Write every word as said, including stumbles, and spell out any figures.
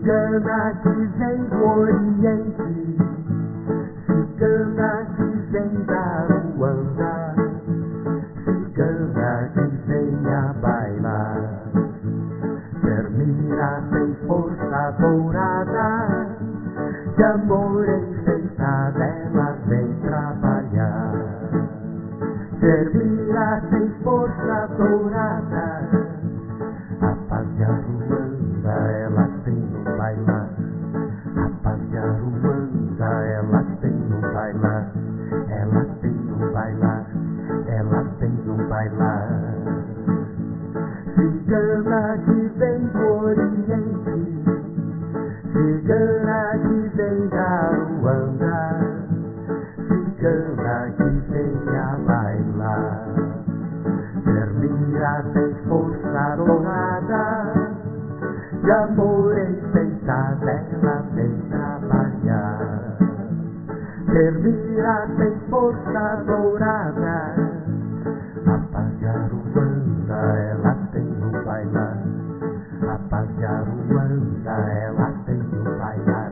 Cigana que vem do Oriente, cigana que vem da Ruanda, cigana que vem a bailar. Termina sem força dourada, de amor enfeitada ela vem trabalhar. Termina sem força dourada, a paz de Aruanda ela tem no bailar. A paz de Aruanda ela tem no bailar. Ela tem no bailar, ela tem no bailar. Cigana que vem do Oriente, cigana que vem da Ruanda, cigana que vem a bailar. Termina sem força dourada, de amor enfeitada ela vem trabalhar. Termina sem força dourada, a paz de Aruanda ela tem no bailar. A paz de Aruanda ela tem no bailar.